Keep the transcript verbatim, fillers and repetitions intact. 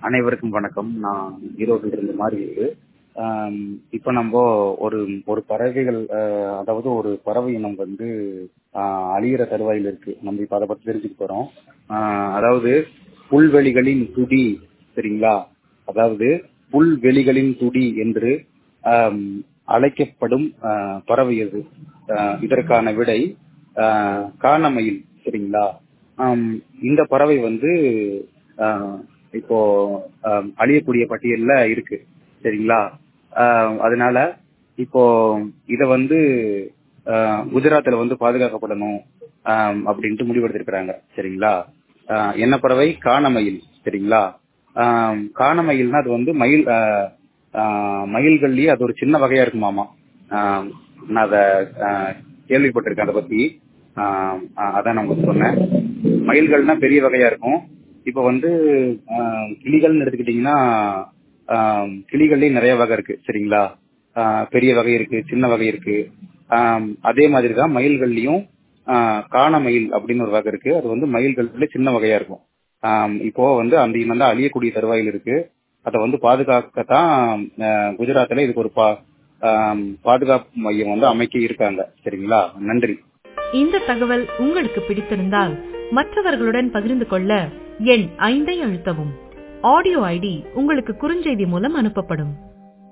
அனைவருக்கும் வணக்கம். நான் ஈரோட்டில் இருந்து மாறி இருக்கு. இப்போ நம்ம ஒரு ஒரு பறவைகள் ஆஹ் அதாவது ஒரு பறவை இனம் வந்து ஆஹ் அழியிற தருவாயில் இருக்கு. நம்ம இப்ப அதை பத்தி தெரிஞ்சுக்க போறோம். ஆஹ் அதாவது புல்வெளிகளின் துடி, சரிங்களா? அதாவது புல்வெளிகளின் துடி என்று ஆஹ் அழைக்கப்படும் ஆஹ் பறவை எது? ஆஹ் இதற்கான விடை ஆஹ் கானமயில், சரிங்களா? ஆஹ் இந்த பறவை வந்து ஆஹ் இப்போ ஆஹ் அழியக்கூடிய பட்டியல்ல இருக்கு, சரிங்களா? ஆஹ் அதனால இப்போ இத வந்து ஆஹ் குஜராத்ல வந்து பாதுகாக்கப்படணும் ஆஹ் அப்படின்ட்டு முடிவெடுத்திருக்கிறாங்க, சரிங்களா? ஆஹ் என்ன பறவை? கானமயில், சரிங்களா? ஆஹ் கானமயில்னா அது வந்து மயில் ஆஹ் ஆஹ் மயில்கள்லயே அது ஒரு சின்ன வகையா இருக்குமாமா. ஆஹ் நான் அதை ஆஹ் கேள்விப்பட்டிருக்கேன் அதை பத்தி. ஆஹ் அதான் நான் உங்களுக்கு சொன்னேன். மயில்கள்னா பெரிய வகையா இருக்கும். இப்ப வந்து ஆஹ் கிளிகள்னு எடுத்துக்கிட்டீங்கன்னா ஆஹ் கிளிகள்லயும் நிறைய வகை இருக்கு, சரிங்களா? ஆஹ் பெரிய வகை இருக்கு, சின்ன வகை இருக்கு. ஆஹ் அதே மாதிரிதான் மயில்கள்லயும் ஆஹ் கானமயில் அப்படின்னு ஒரு வகை இருக்கு. அது வந்து மயில்கள்ல சின்ன வகையா இருக்கும். ஆஹ் இப்போ வந்து அந்த இனம் தான் அழியக்கூடிய தருவாயில் இருக்கு. அதை வந்து பாதுகாக்கத்தான் ஆஹ் குஜராத்ல இதுக்கு ஒரு பா ஆஹ் பாதுகாப்பு மையம் வந்து அமைக்க இருக்காங்க, சரிங்களா? நன்றி. இந்த தகவல் உங்களுக்கு பிடித்திருந்தால் மற்றவர்களுடன் பகிர்ந்து கொள்ள எண் ஐந்தை அழுத்தவும். ஆடியோ ஐடி உங்களுக்கு குறுஞ்செய்தி மூலம் அனுப்பப்படும்.